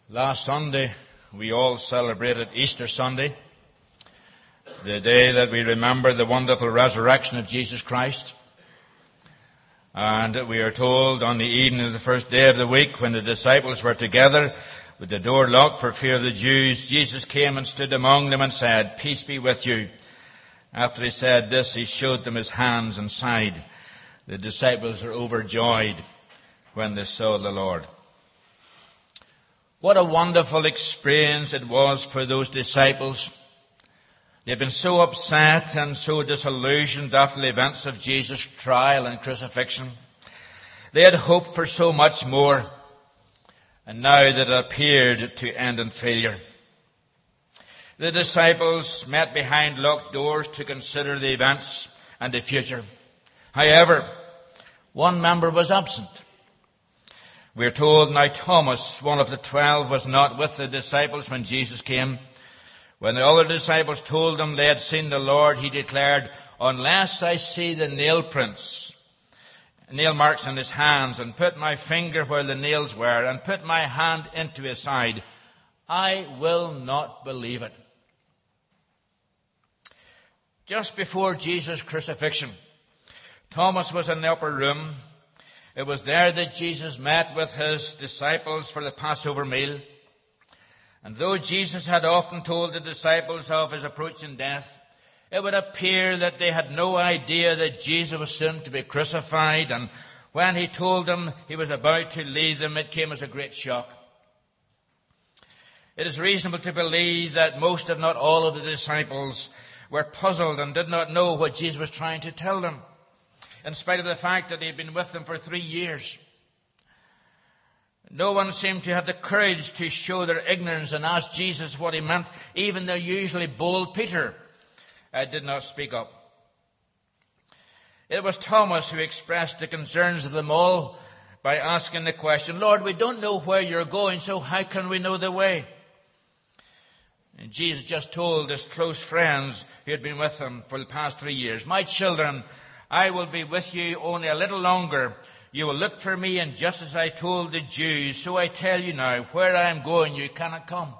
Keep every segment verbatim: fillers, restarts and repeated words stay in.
Last Sunday, we all celebrated Easter Sunday, the day that we remember the wonderful resurrection of Jesus Christ. And we are told on the evening of the first day of the week, when the disciples were together with the door locked for fear of the Jews, Jesus came and stood among them and said, "Peace be with you." After he said this, he showed them his hands and side. The disciples were overjoyed when they saw the Lord. What a wonderful experience it was for those disciples. They'd been so upset and so disillusioned after the events of Jesus' trial and crucifixion. They had hoped for so much more, and now that it appeared to end in failure. The disciples met behind locked doors to consider the events and the future. However, one member was absent. We are told now Thomas, one of the twelve, was not with the disciples when Jesus came. When the other disciples told him they had seen the Lord, he declared, "Unless I see the nail prints, nail marks in his hands, and put my finger where the nails were, and put my hand into his side, I will not believe it." Just before Jesus' crucifixion, Thomas was in the upper room. It was there that Jesus met with his disciples for the Passover meal. And though Jesus had often told the disciples of his approaching death, it would appear that they had no idea that Jesus was soon to be crucified. And when he told them he was about to leave them, it came as a great shock. It is reasonable to believe that most, if not all, of the disciples were puzzled and did not know what Jesus was trying to tell them, in spite of the fact that he had been with them for three years. No one seemed to have the courage to show their ignorance and ask Jesus what he meant. Even the usually bold Peter uh, did not speak up. It was Thomas who expressed the concerns of them all by asking the question, "Lord, we don't know where you're going, so how can we know the way?" And Jesus just told his close friends who had been with him for the past three years, "My children, I will be with you only a little longer. You will look for me, and just as I told the Jews, so I tell you now, where I am going, you cannot come."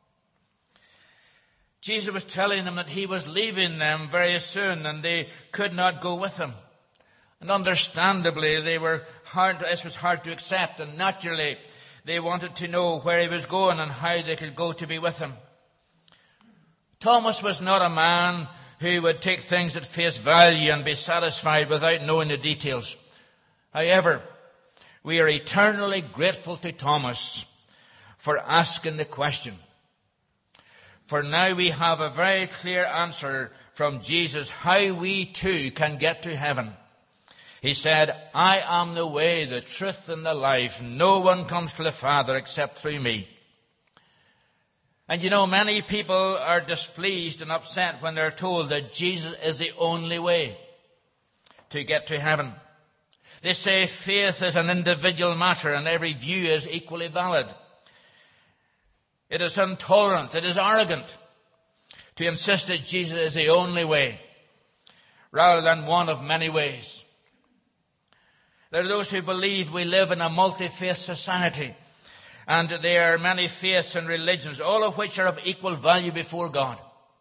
Jesus was telling them that he was leaving them very soon, and they could not go with him. And understandably, they were hard, this was hard to accept, and naturally, they wanted to know where he was going and how they could go to be with him. Thomas was not a man who would take things at face value and be satisfied without knowing the details. However, we are eternally grateful to Thomas for asking the question. For now we have a very clear answer from Jesus how we too can get to heaven. He said, "I am the way, the truth, and the life. No one comes to the Father except through me." And you know, many people are displeased and upset when they're told that Jesus is the only way to get to heaven. They say faith is an individual matter and every view is equally valid. It is intolerant, it is arrogant to insist that Jesus is the only way rather than one of many ways. There are those who believe we live in a multi-faith society, and there are many faiths and religions, all of which are of equal value before God.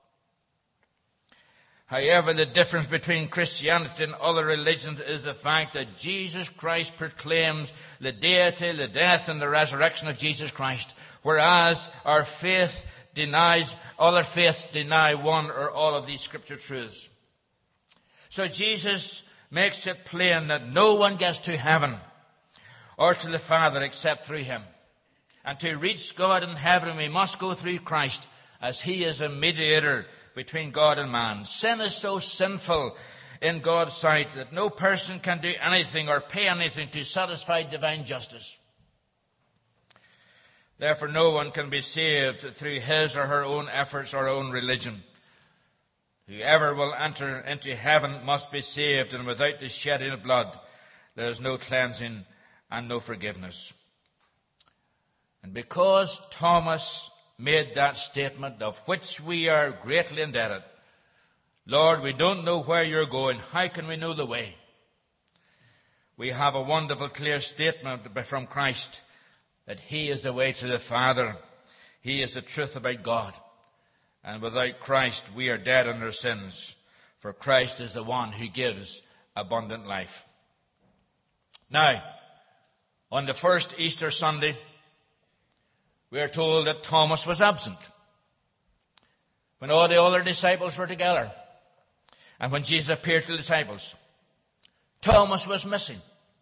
However, the difference between Christianity and other religions is the fact that Jesus Christ proclaims the deity, the death, and the resurrection of Jesus Christ, whereas our faith denies, other faiths deny one or all of these scripture truths. So Jesus makes it plain that no one gets to heaven or to the Father except through him. And to reach God in heaven, we must go through Christ, as he is a mediator between God and man. Sin is so sinful in God's sight that no person can do anything or pay anything to satisfy divine justice. Therefore, no one can be saved through his or her own efforts or own religion. Whoever will enter into heaven must be saved, and without the shedding of blood, there is no cleansing and no forgiveness. And because Thomas made that statement, of which we are greatly indebted, "Lord, we don't know where you're going. How can we know the way?" We have a wonderful, clear statement from Christ. that he is the way to the Father. He is the truth about God. And without Christ, we are dead in our sins. For Christ is the one who gives abundant life. Now, on the first Easter Sunday, we are told that Thomas was absent. When all the other disciples were together, and when Jesus appeared to the disciples, Thomas was missing.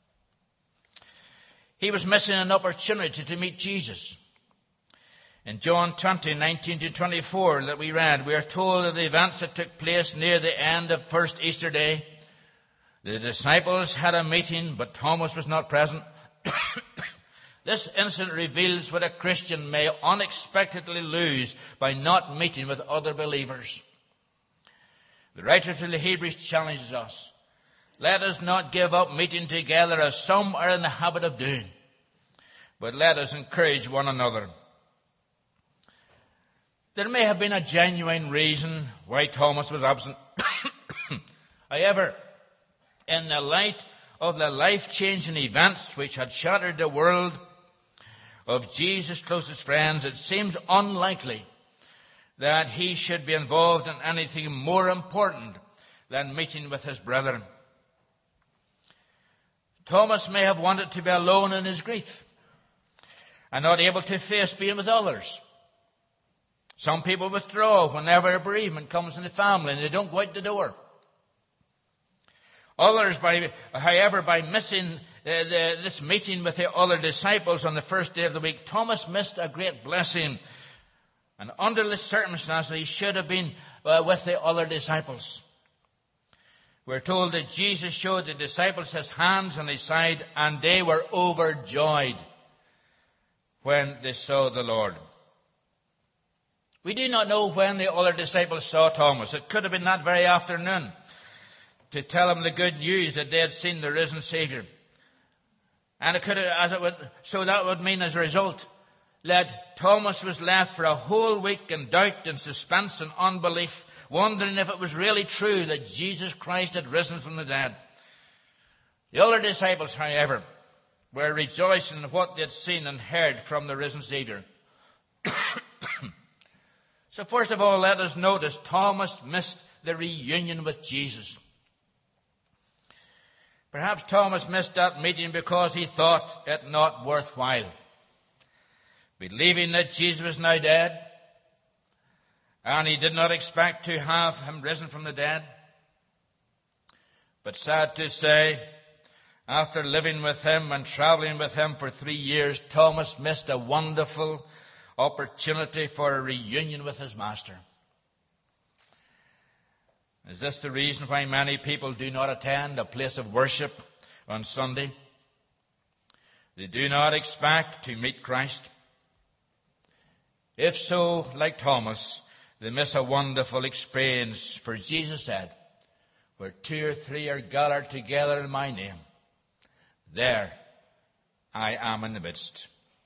He was missing an opportunity to meet Jesus. In John twenty, nineteen to twenty-four that we read, we are told of the events that took place near the end of first Easter day. The disciples had a meeting, but Thomas was not present. This incident reveals what a Christian may unexpectedly lose by not meeting with other believers. The writer to the Hebrews challenges us. Let us not give up meeting together as some are in the habit of doing, but let us encourage one another. There may have been a genuine reason why Thomas was absent. However, in the light of the life-changing events which had shattered the world of Jesus' closest friends, it seems unlikely that he should be involved in anything more important than meeting with his brethren. Thomas may have wanted to be alone in his grief and not able to face being with others. Some people withdraw whenever a bereavement comes in the family and they don't go out the door. Others, by, however, by missing uh, the, this meeting with the other disciples on the first day of the week, Thomas missed a great blessing. And under the circumstances, he should have been uh, with the other disciples. We're told that Jesus showed the disciples his hands on his side, and they were overjoyed when they saw the Lord. We do not know when the other disciples saw Thomas. It could have been that very afternoon to tell him the good news that they had seen the risen Savior. And it could have, as it would, so that would mean as a result that Thomas was left for a whole week in doubt and suspense and unbelief, wondering if it was really true that Jesus Christ had risen from the dead. The other disciples, however, were rejoicing in what they had seen and heard from the risen Savior. So first of all, let us notice Thomas missed the reunion with Jesus. Perhaps Thomas missed that meeting because he thought it not worthwhile. Believing that Jesus was now dead, and he did not expect to have him risen from the dead. But sad to say, after living with him and traveling with him for three years, Thomas missed a wonderful opportunity for a reunion with his master. Is this the reason why many people do not attend a place of worship on Sunday? They do not expect to meet Christ. If so, like Thomas, they miss a wonderful experience. For Jesus said, where two or three are gathered together in my name, there I am in the midst.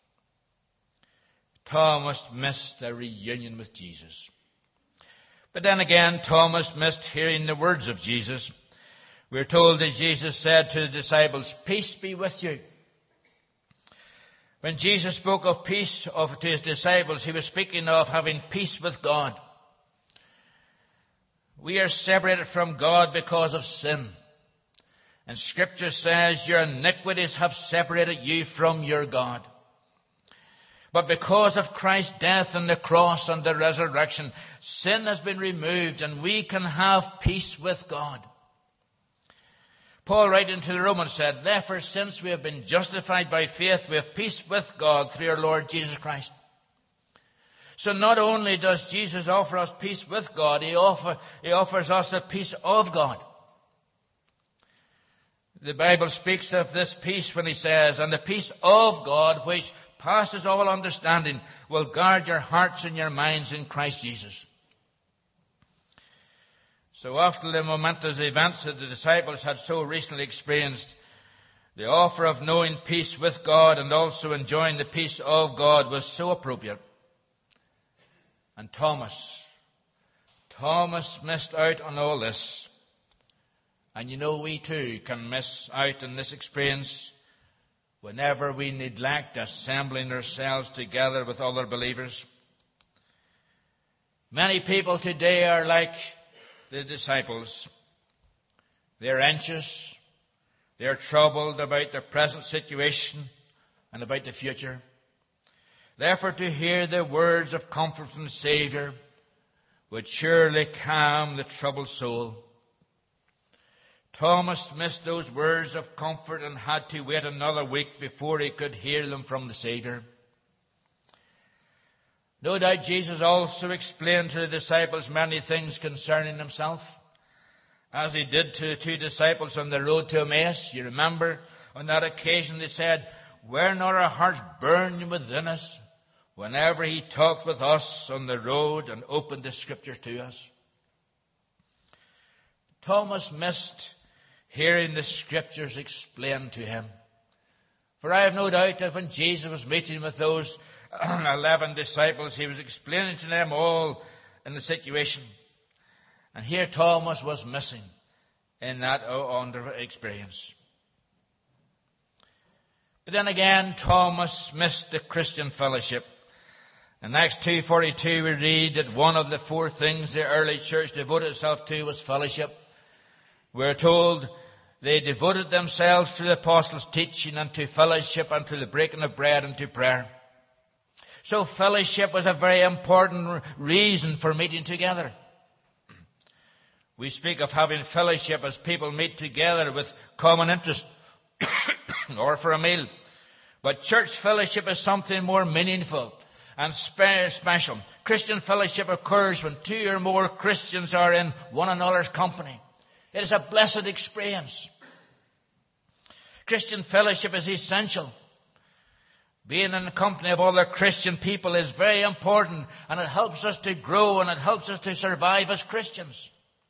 Thomas missed a reunion with Jesus. But then again, Thomas missed hearing the words of Jesus. We're told that Jesus said to the disciples, "Peace be with you." When Jesus spoke of peace of, to his disciples, he was speaking of having peace with God. We are separated from God because of sin. And Scripture says, your iniquities have separated you from your God. But because of Christ's death on the cross and the resurrection, sin has been removed and we can have peace with God. Paul, writing to the Romans, said, "Therefore, since we have been justified by faith, we have peace with God through our Lord Jesus Christ." So not only does Jesus offer us peace with God, he, offer, he offers us the peace of God. The Bible speaks of this peace when he says, "And the peace of God, which passes all understanding, will guard your hearts and your minds in Christ Jesus." So after the momentous events that the disciples had so recently experienced, the offer of knowing peace with God and also enjoying the peace of God was so appropriate. And Thomas, Thomas missed out on all this. And you know, we too can miss out on this experience whenever we neglect assembling ourselves together with other believers. Many people today are like the disciples. They're anxious. They're troubled about their present situation and about the future. Therefore, to hear the words of comfort from the Saviour would surely calm the troubled soul. Thomas missed those words of comfort and had to wait another week before he could hear them from the Saviour. No doubt Jesus also explained to the disciples many things concerning himself, as he did to the two disciples on the road to Emmaus. You remember, on that occasion they said, "Were not our hearts burning within us whenever he talked with us on the road and opened the Scriptures to us?" Thomas missed hearing the Scriptures explained to him. For I have no doubt that when Jesus was meeting with those eleven disciples, he was explaining to them all in the situation. And here Thomas was missing in that under experience. But then again, Thomas missed the Christian fellowship. In Acts two forty-two we read that one of the four things the early church devoted itself to was fellowship. We're told they devoted themselves to the apostles' teaching and to fellowship and to the breaking of bread and to prayer. So fellowship was a very important reason for meeting together. We speak of having fellowship as people meet together with common interest or for a meal. But church fellowship is something more meaningful and special. Christian fellowship occurs when two or more Christians are in one another's company. It is a blessed experience. Christian fellowship is essential. Being in the company of other Christian people is very important, and it helps us to grow and it helps us to survive as Christians.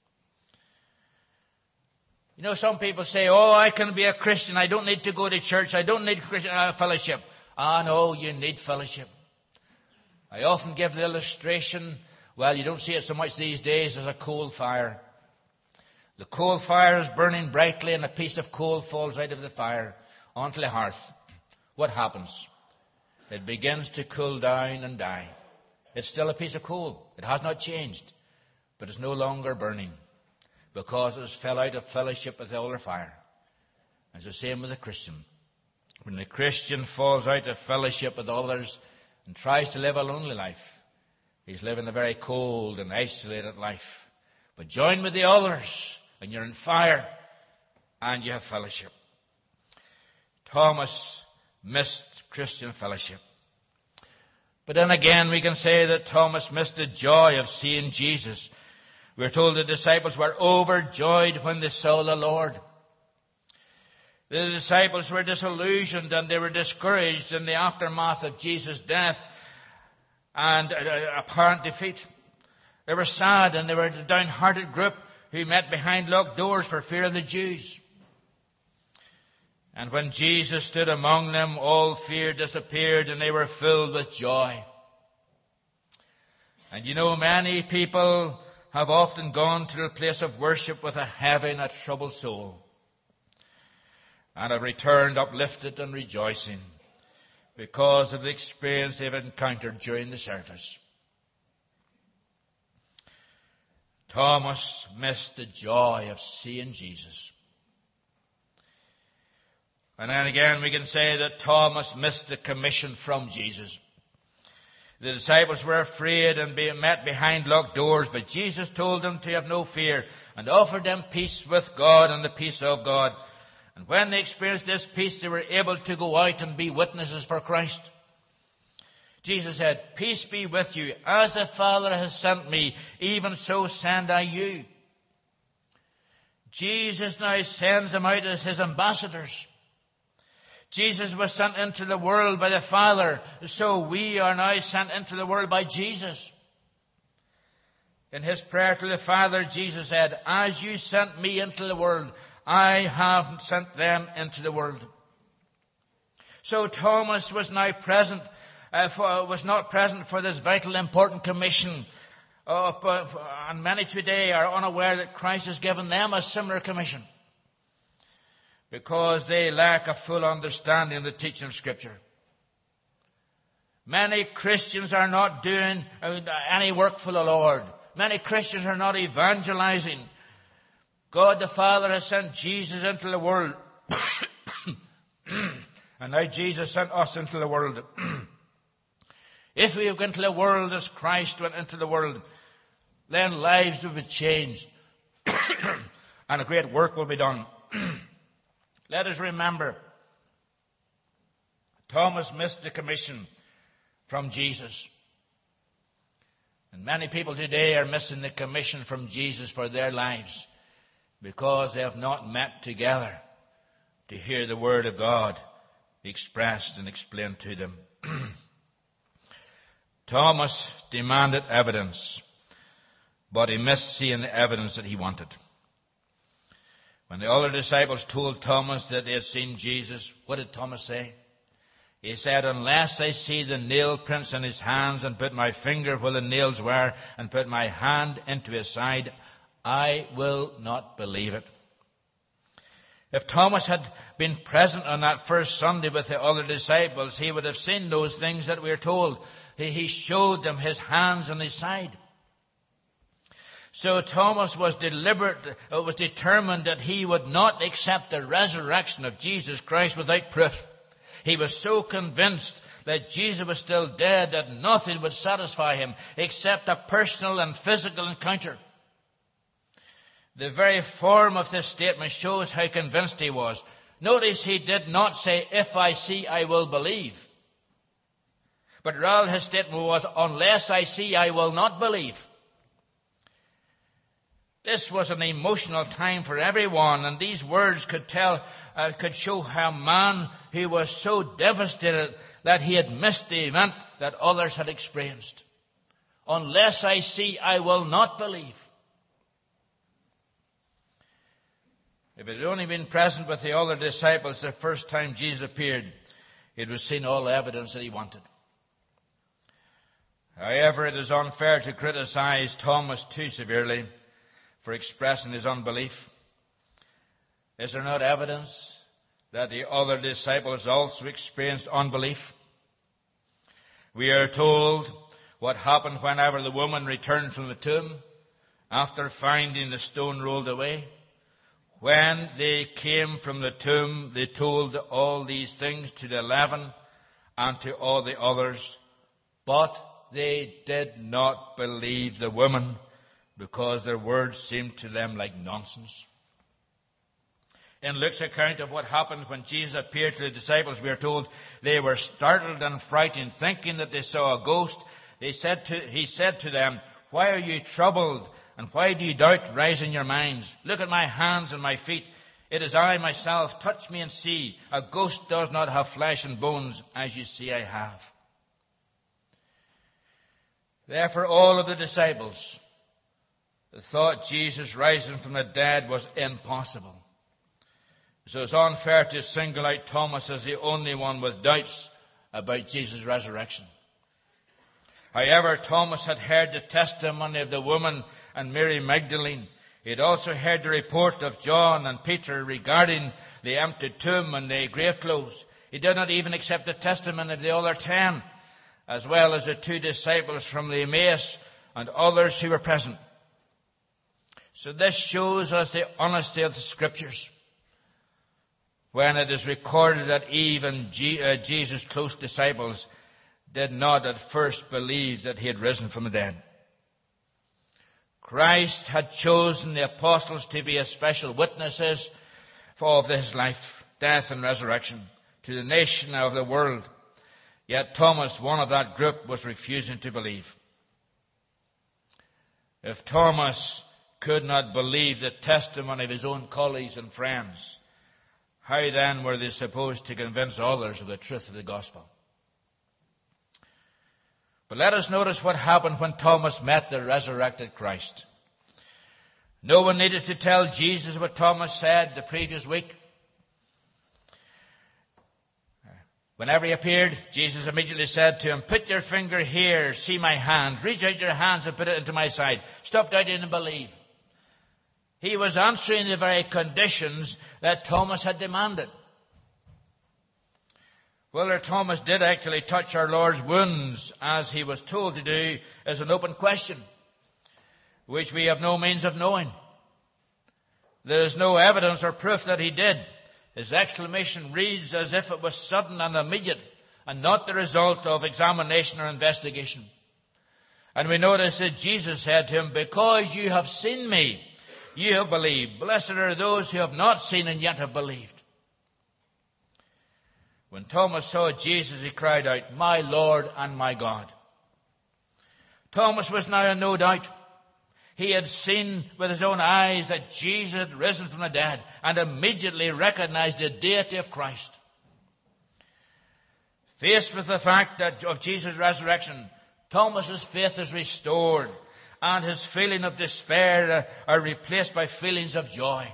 You know, some people say, "Oh, I can be a Christian. I don't need to go to church. I don't need Christian uh, fellowship." Ah, no, you need fellowship. I often give the illustration, well, you don't see it so much these days, as a coal fire. The coal fire is burning brightly and a piece of coal falls out of the fire onto the hearth. What happens? It begins to cool down and die. It's still a piece of coal. It has not changed, but it's no longer burning because it has fell out of fellowship with the other fire. It's the same with the Christian. When the Christian falls out of fellowship with others and tries to live a lonely life, he's living a very cold and isolated life. But join with the others and you're in fire and you have fellowship. Thomas missed Christian fellowship. But then again we can say that Thomas missed the joy of seeing Jesus. We're told the disciples were overjoyed when they saw the Lord. The disciples were disillusioned and they were discouraged in the aftermath of Jesus' death and apparent defeat. They were sad and they were a downhearted group who met behind locked doors for fear of the Jews. And when Jesus stood among them, all fear disappeared and they were filled with joy. And you know, many people have often gone to their place of worship with a heavy and a troubled soul, and have returned uplifted and rejoicing because of the experience they've encountered during the service. Thomas missed the joy of seeing Jesus. And then again we can say that Thomas missed the commission from Jesus. The disciples were afraid and being met behind locked doors, but Jesus told them to have no fear and offered them peace with God and the peace of God. And when they experienced this peace, they were able to go out and be witnesses for Christ. Jesus said, "Peace be with you. As the Father has sent me, even so send I you." Jesus now sends them out as his ambassadors. Jesus was sent into the world by the Father, so we are now sent into the world by Jesus. In his prayer to the Father, Jesus said, "As you sent me into the world, I have sent them into the world." So Thomas was now present, uh, for, was not present for this vital, important commission. Uh, and many today are unaware that Christ has given them a similar commission. because they lack a full understanding of the teaching of Scripture. Many Christians are not doing any work for the Lord. Many Christians are not evangelizing. God the Father has sent Jesus into the world. And now Jesus sent us into the world. If we go into the world as Christ went into the world, then lives will be changed. And a great work will be done. Let us remember, Thomas missed the commission from Jesus. And many people today are missing the commission from Jesus for their lives because they have not met together to hear the Word of God expressed and explained to them. Thomas demanded evidence, but he missed seeing the evidence that he wanted. When the other disciples told Thomas that they had seen Jesus, what did Thomas say? He said, unless I see the nail prints in his hands and put my finger where the nails were and put my hand into his side, I will not believe it. If Thomas had been present on that first Sunday with the other disciples, he would have seen those things that we are told. He showed them his hands and his side. So Thomas was deliberate, was determined that he would not accept the resurrection of Jesus Christ without proof. He was so convinced that Jesus was still dead that nothing would satisfy him except a personal and physical encounter. The very form of this statement shows how convinced he was. Notice he did not say, if I see, I will believe. But rather his statement was, unless I see, I will not believe. This was an emotional time for everyone, and these words could tell, uh, could show how a man who was so devastated that he had missed the event that others had experienced. Unless I see, I will not believe. If it had only been present with the other disciples the first time Jesus appeared, he would have seen all the evidence that he wanted. However, it is unfair to criticize Thomas too severely for expressing his unbelief. Is there not evidence that the other disciples also experienced unbelief? We are told what happened whenever the woman returned from the tomb after finding the stone rolled away. When they came from the tomb, they told all these things to the eleven and to all the others, but they did not believe the woman, because their words seemed to them like nonsense. In Luke's account of what happened when Jesus appeared to the disciples, we are told they were startled and frightened, thinking that they saw a ghost. They said to, he said to them, why are you troubled, and why do you doubt rise in your minds? Look at my hands and my feet. It is I myself. Touch me and see. A ghost does not have flesh and bones, as you see I have. Therefore, all of the disciples thought Jesus rising from the dead was impossible. So it's unfair to single out Thomas as the only one with doubts about Jesus' resurrection. However, Thomas had heard the testimony of the woman and Mary Magdalene. He had also heard the report of John and Peter regarding the empty tomb and the grave clothes. He did not even accept the testimony of the other ten, as well as the two disciples from the Emmaus and others who were present. So this shows us the honesty of the Scriptures, when it is recorded that even Jesus' close disciples did not at first believe that he had risen from the dead. Christ had chosen the apostles to be as special witnesses of his life, death, and resurrection to the nation of the world. Yet Thomas, one of that group, was refusing to believe. If Thomas could not believe the testimony of his own colleagues and friends, how then were they supposed to convince others of the truth of the gospel? But let us notice what happened when Thomas met the resurrected Christ. No one needed to tell Jesus what Thomas said the previous week. Whenever he appeared, Jesus immediately said to him, put your finger here, see my hand. Reach out your hands and put it into my side. Stop doubting and believe. He was answering the very conditions that Thomas had demanded. Whether Thomas did actually touch our Lord's wounds as he was told to do is an open question, which we have no means of knowing. There is no evidence or proof that he did. His exclamation reads as if it was sudden and immediate and not the result of examination or investigation. And we notice that Jesus said to him, "Because you have seen me, you have believed. Blessed are those who have not seen and yet have believed." When Thomas saw Jesus, he cried out, "My Lord and my God." Thomas was now in no doubt. He had seen with his own eyes that Jesus had risen from the dead and immediately recognized the deity of Christ. Faced with the fact that of Jesus' resurrection, Thomas's faith is restored and his feeling of despair are replaced by feelings of joy.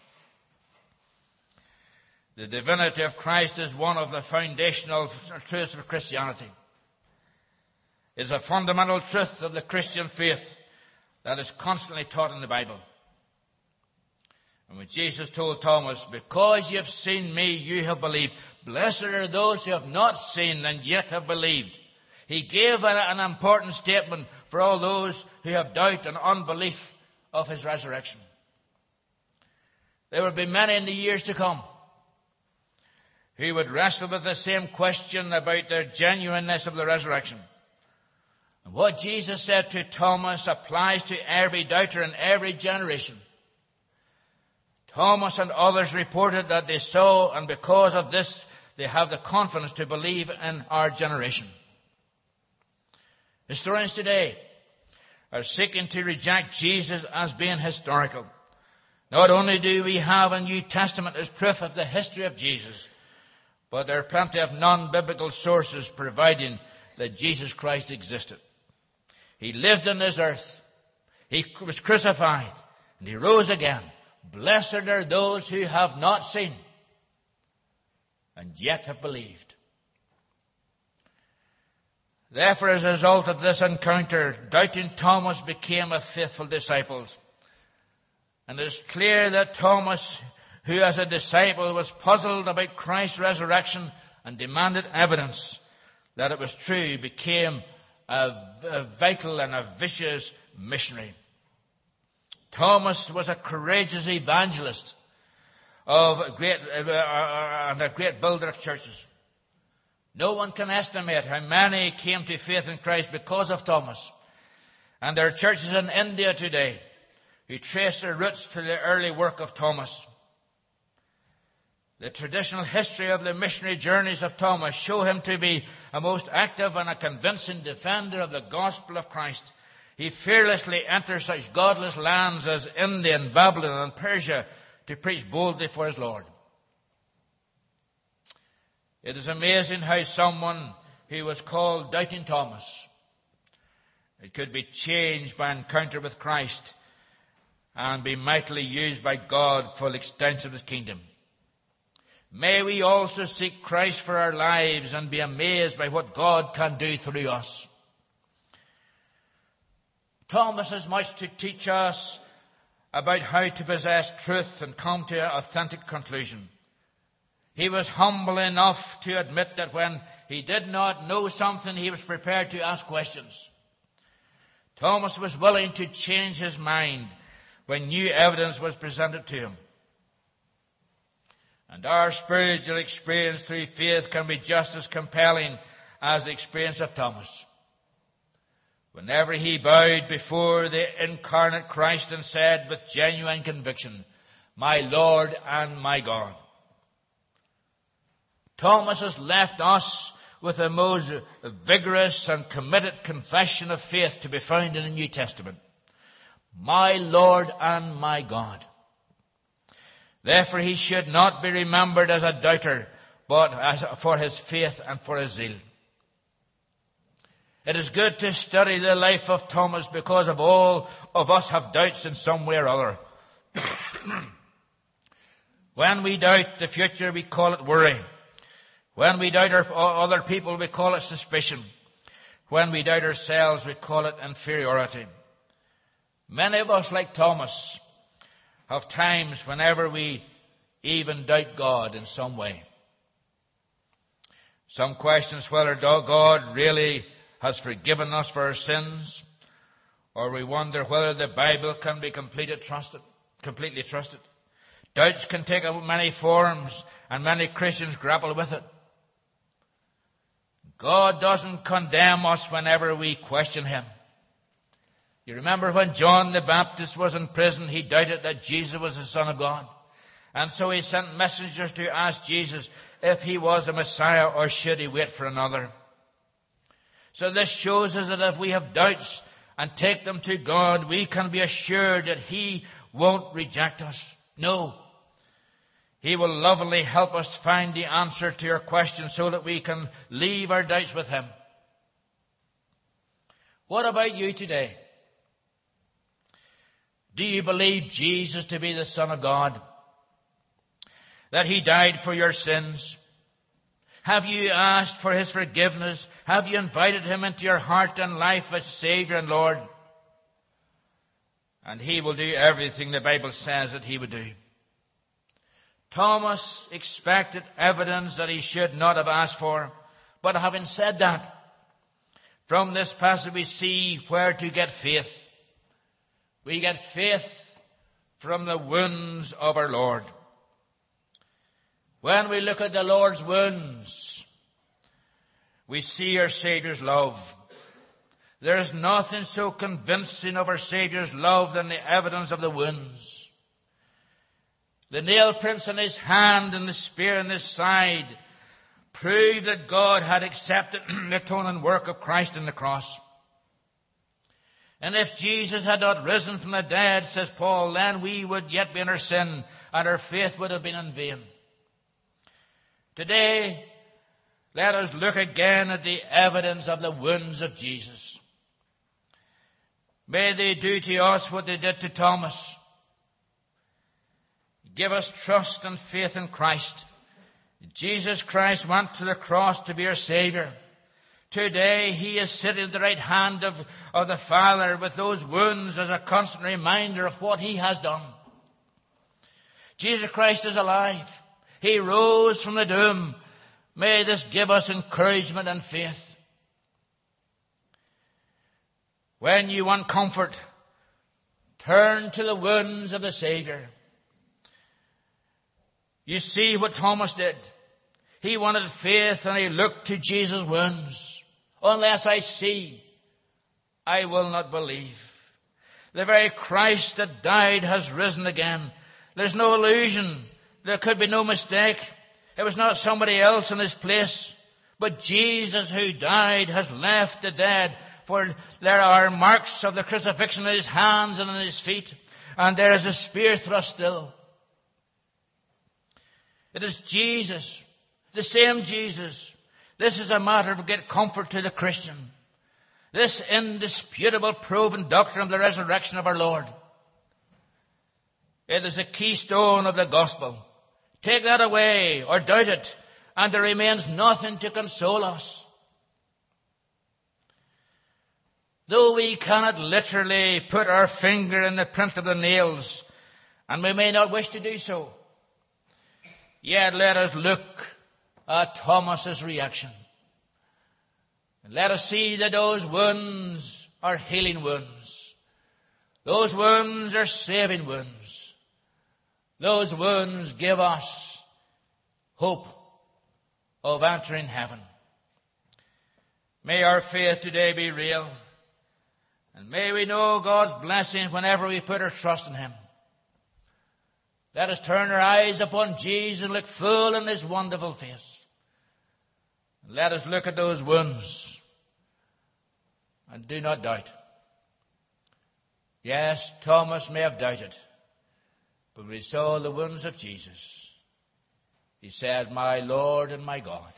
The divinity of Christ is one of the foundational truths of Christianity. It is a fundamental truth of the Christian faith that is constantly taught in the Bible. And when Jesus told Thomas, "Because you have seen me, you have believed. Blessed are those who have not seen and yet have believed," he gave an important statement for all those who have doubt and unbelief of his resurrection. There will be many in the years to come who would wrestle with the same question about the genuineness of the resurrection. And what Jesus said to Thomas applies to every doubter in every generation. Thomas and others reported that they saw, and because of this, they have the confidence to believe in our generation. Historians today are seeking to reject Jesus as being historical. Not only do we have a New Testament as proof of the history of Jesus, but there are plenty of non-biblical sources providing that Jesus Christ existed. He lived on this earth. He was crucified. And he rose again. Blessed are those who have not seen and yet have believed. Therefore, as a result of this encounter, doubting Thomas became a faithful disciple. And it is clear that Thomas, who as a disciple was puzzled about Christ's resurrection and demanded evidence that it was true, became a, a vital and a vicious missionary. Thomas was a courageous evangelist of a great, uh, and a great builder of churches. No one can estimate how many came to faith in Christ because of Thomas. And there are churches in India today who trace their roots to the early work of Thomas. The traditional history of the missionary journeys of Thomas show him to be a most active and a convincing defender of the gospel of Christ. He fearlessly enters such godless lands as India and Babylon and Persia to preach boldly for his Lord. It is amazing how someone who was called Doubting Thomas, it could be changed by encounter with Christ and be mightily used by God for the extension of his kingdom. May we also seek Christ for our lives and be amazed by what God can do through us. Thomas has much to teach us about how to possess truth and come to an authentic conclusion. He was humble enough to admit that when he did not know something, he was prepared to ask questions. Thomas was willing to change his mind when new evidence was presented to him. And our spiritual experience through faith can be just as compelling as the experience of Thomas. Whenever he bowed before the incarnate Christ and said with genuine conviction, "My Lord and my God." Thomas has left us with the most vigorous and committed confession of faith to be found in the New Testament. "My Lord and my God." Therefore, he should not be remembered as a doubter, but as for his faith and for his zeal. It is good to study the life of Thomas because of all of us have doubts in some way or other. When we doubt the future, we call it worry. When we doubt our, other people, we call it suspicion. When we doubt ourselves, we call it inferiority. Many of us, like Thomas, of times whenever we even doubt God in some way. Some questions whether God really has forgiven us for our sins, or we wonder whether the Bible can be completely trusted. Completely trusted. Doubts can take many forms, and many Christians grapple with it. God doesn't condemn us whenever we question Him. You remember when John the Baptist was in prison, he doubted that Jesus was the Son of God. And so he sent messengers to ask Jesus if He was a Messiah or should He wait for another. So this shows us that if we have doubts and take them to God, we can be assured that He won't reject us. No. He will lovingly help us find the answer to our questions so that we can leave our doubts with Him. What about you today? Do you believe Jesus to be the Son of God? That He died for your sins? Have you asked for His forgiveness? Have you invited Him into your heart and life as Savior and Lord? And He will do everything the Bible says that He would do. Thomas expected evidence that he should not have asked for. But having said that, from this passage we see where to get faith. We get faith from the wounds of our Lord. When we look at the Lord's wounds, we see our Saviour's love. There is nothing so convincing of our Saviour's love than the evidence of the wounds. The nail prints in His hand and the spear in His side prove that God had accepted the atoning work of Christ on the cross. And if Jesus had not risen from the dead, says Paul, then we would yet be in our sin and our faith would have been in vain. Today, let us look again at the evidence of the wounds of Jesus. May they do to us what they did to Thomas. Give us trust and faith in Christ. Jesus Christ went to the cross to be our Savior. Today He is sitting at the right hand of, of the Father with those wounds as a constant reminder of what He has done. Jesus Christ is alive. He rose from the tomb. May this give us encouragement and faith. When you want comfort, turn to the wounds of the Savior. You see what Thomas did. He wanted faith and he looked to Jesus' wounds. Unless I see, I will not believe. The very Christ that died has risen again. There's no illusion. There could be no mistake. It was not somebody else in His place. But Jesus who died has left the dead. For there are marks of the crucifixion in His hands and in His feet. And there is a spear thrust still. It is Jesus, the same Jesus. This is a matter of great comfort to the Christian. This indisputable proven doctrine of the resurrection of our Lord. It is a keystone of the gospel. Take that away or doubt it, and there remains nothing to console us. Though we cannot literally put our finger in the print of the nails, and we may not wish to do so, yet let us look at Thomas's reaction. And let us see that those wounds are healing wounds. Those wounds are saving wounds. Those wounds give us hope of entering heaven. May our faith today be real. And may we know God's blessing whenever we put our trust in Him. Let us turn our eyes upon Jesus and look full in His wonderful face. And let us look at those wounds and do not doubt. Yes, Thomas may have doubted, but we saw the wounds of Jesus. He said, "My Lord and my God."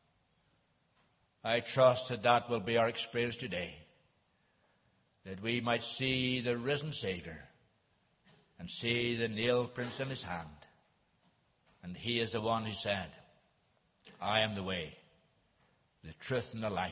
I trust that that will be our experience today, that we might see the risen Savior and see the nail prints in His hand. And He is the one who said, "I am the way, the truth, and the life.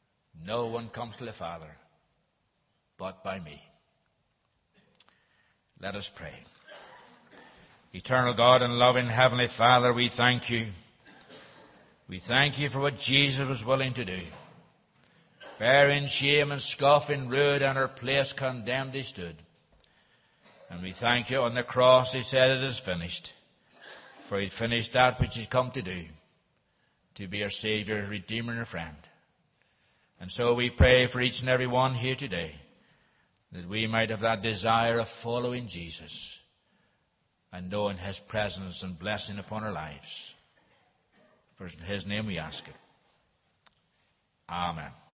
No one comes to the Father but by me." Let us pray. Eternal God and loving Heavenly Father, we thank you. We thank you for what Jesus was willing to do. Bearing shame and scoffing, rude, in our place condemned he stood. And we thank you on the cross he said, it is finished. For he finished that which he'd come to do, to be our Saviour, Redeemer, and our friend. And so we pray for each and every one here today, that we might have that desire of following Jesus and knowing his presence and blessing upon our lives. For in his name we ask it. Amen.